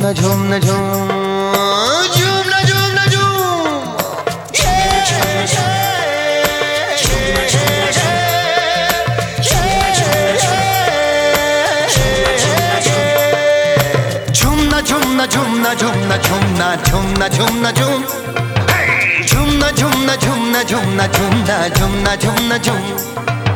ना झूम ना झूम, झूम ना झूम ना झूम, झूमना झूमना झूमना झूमना झूमना झूमना झूमना झूम, झूमना झूमना झूमना झूमना झूमना झूमना झूमना झूम।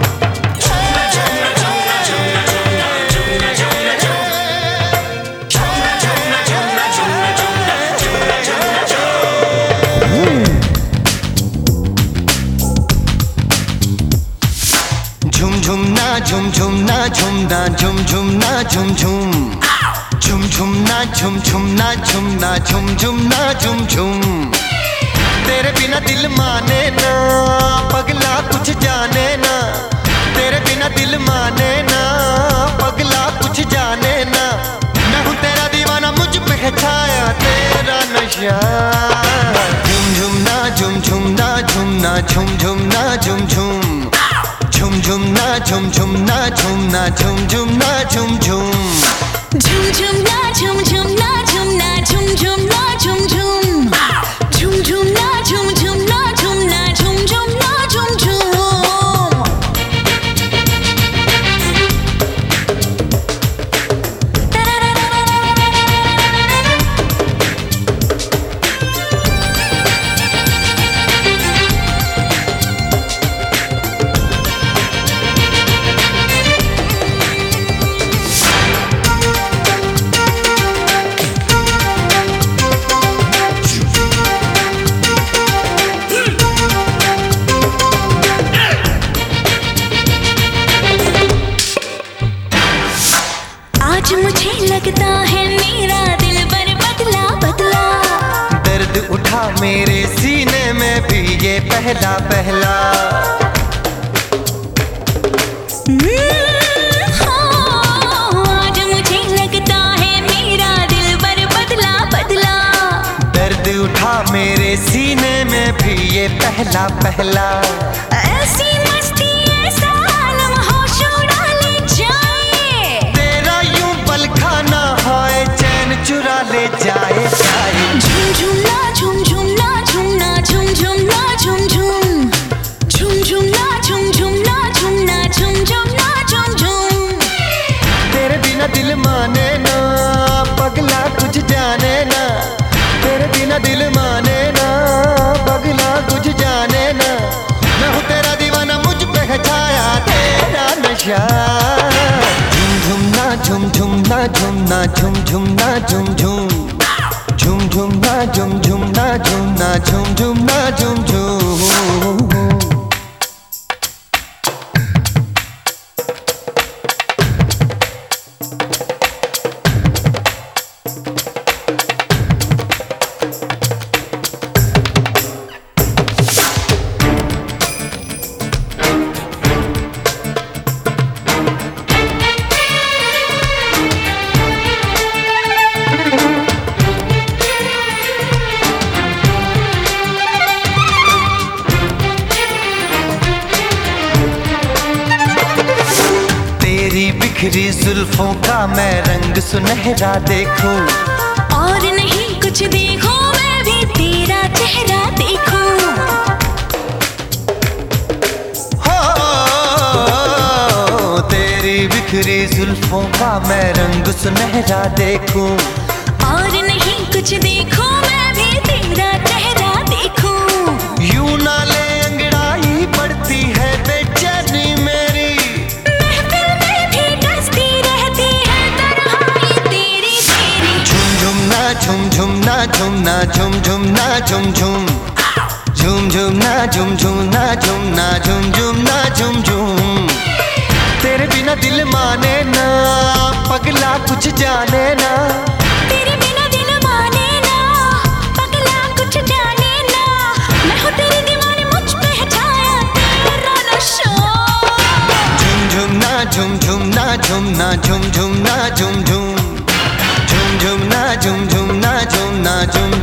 झुम झुम ना झुम झुम ना झुम ना झुम झुम ना झुम झुम, झुम झुम ना झुम झुम ना झुम ना झुम झुम ना झुम झुम। तेरे बिना दिल माने ना पगला कुछ जाने ना, तेरे बिना दिल माने ना पगला कुछ जाने ना। मैं हूँ तेरा दीवाना, मुझ पे है छाया तेरा नशा। झुम झुम ना झुम झुम ना झुम ना झुम झुम ना झुम झुम, झुम झुम ना झुम झुम ना झुम ना झुम झुम ना झुम झुम, झुम झुम ना झुम झुम ना झुम ना झुम झुम ना झुम झुम, झुम झुम ना झुम झुम ना झुम ना झुम झुम ना झुम झुम। आज मुझे लगता है मेरा दिल पर बदला बदला, दर्द उठा मेरे सीने में भी ये पहला पहला। आज मुझे लगता है मेरा दिल पर बदला बदला, दर्द उठा मेरे सीने में भी ये पहला पहला। ऐसी मस्ती ऐसा आलम होश उड़ा ले जाए, तेरा यूं पल खाना है चैन चुरा ले जाए जाए। झुम झुम ना झुम झुम ना झुम ना झुम झुम ना झुम झुम, झुम झुम ना झुम झुम ना झुम ना झुम झुम ना झुम झुम। तेरे बिना दिल माने ना पगला कुछ जाने ना, तेरे बिना दिल माने ना पगला कुछ जाने ना। मैं हूँ तेरा दीवाना, मुझ पे है छाया तेरा नशा। झुम झुम ना झुम झुम ना झुम ना झुम झुम ना झुम झुम, झुम झुम ना झुम झुम ना झुम ना झुम झुम ना झुम झुम। बिखरी जुल्फों का मैं रंग सुनहरा देखूं, और नहीं कुछ देखो मैं भी तेरा चेहरा देखूं। हो तेरी बिखरी जुल्फों का मैं रंग सुनहरा देखूं, और नहीं कुछ देखो मैं भी तेरा चेहरा देखूं। यूं ना ले अंगड़ाई पड़ती है बेचैनी मेरी, महफिल में भी डसती रहती है तन्हाई तेरी तेरी। झुम झुम ना झुम झुम ना झुम ना झुम झुम ना झुम झुम, झुम झुम ना झुम झुम ना झुम ना झुम झुम ना झुम झुम। तेरे बिना दिल माने ना पगला कुछ जाने ना, तेरे बिना दिल माने ना पगला कुछ जाने ना। मैं हूँ तेरे दीवाने, मुझ पे है छाया तेरा नशा। झुम झुम ना झुम झुम ना झुम ना झुम झुम ना झुम झुम, झुम झुम ना झुम झुम ना झुम ना झुम